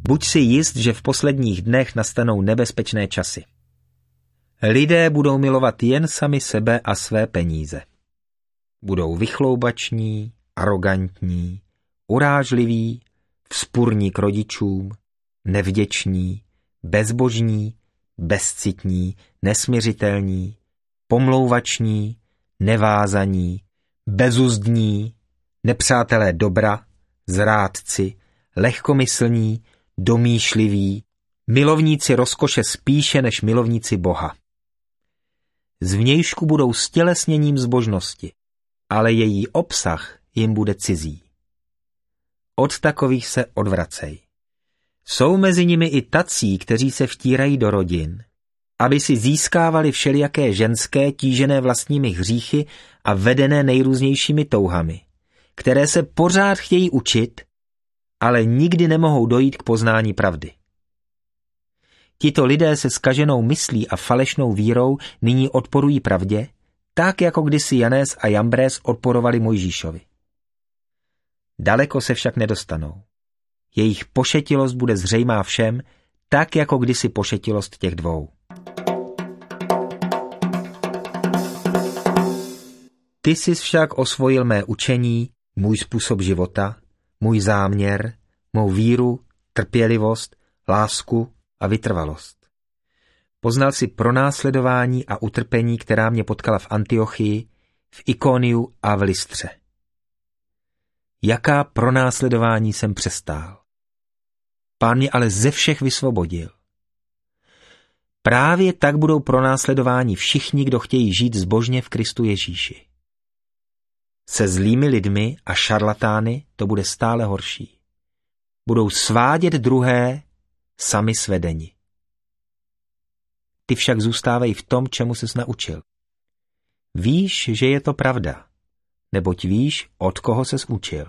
Buď si jist, že v posledních dnech nastanou nebezpečné časy. Lidé budou milovat jen sami sebe a své peníze. Budou vychloubační, arogantní, urážliví, vzpurní k rodičům, nevděční, bezbožní, bezcitní, nesměřitelní, pomlouvační, nevázaní, bezuzdní, nepřátelé dobra, zrádci, lehkomyslní, domýšliví, milovníci rozkoše spíše než milovníci Boha. Zvnějšku budou stělesněním zbožnosti, ale její obsah jim bude cizí. Od takových se odvracej. Jsou mezi nimi i tací, kteří se vtírají do rodin, aby si získávali všelijaké ženské tížené vlastními hříchy a vedené nejrůznějšími touhami, které se pořád chtějí učit, ale nikdy nemohou dojít k poznání pravdy. Tito lidé se zkaženou myslí a falešnou vírou nyní odporují pravdě, tak jako kdysi Janés a Jambrés odporovali Mojžíšovi. Daleko se však nedostanou. Jejich pošetilost bude zřejmá všem, tak jako kdysi pošetilost těch dvou. Ty jsi však osvojil mé učení, můj způsob života, můj záměr, mou víru, trpělivost, lásku a vytrvalost. Poznal si pronásledování a utrpení, která mě potkala v Antiochii, v Ikoniu a v Lystře. Jaká pronásledování jsem přestál. Pán mě ale ze všech vysvobodil. Právě tak budou pronásledováni všichni, kdo chtějí žít zbožně v Kristu Ježíši. Se zlými lidmi a šarlatány to bude stále horší. Budou svádět druhé, sami svedeni. Ty však zůstávej v tom, čemu ses naučil. Víš, že je to pravda, neboť víš, od koho ses učil.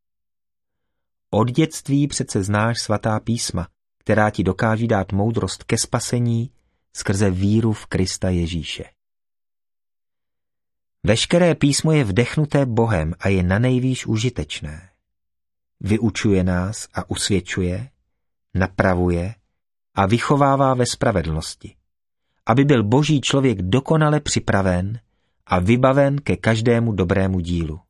Od dětství přece znáš svatá písma, která ti dokáží dát moudrost ke spasení skrze víru v Krista Ježíše. Veškeré písmo je vdechnuté Bohem a je nanejvýš užitečné. Vyučuje nás a usvědčuje, napravuje a vychovává ve spravedlnosti, aby byl boží člověk dokonale připraven a vybaven ke každému dobrému dílu.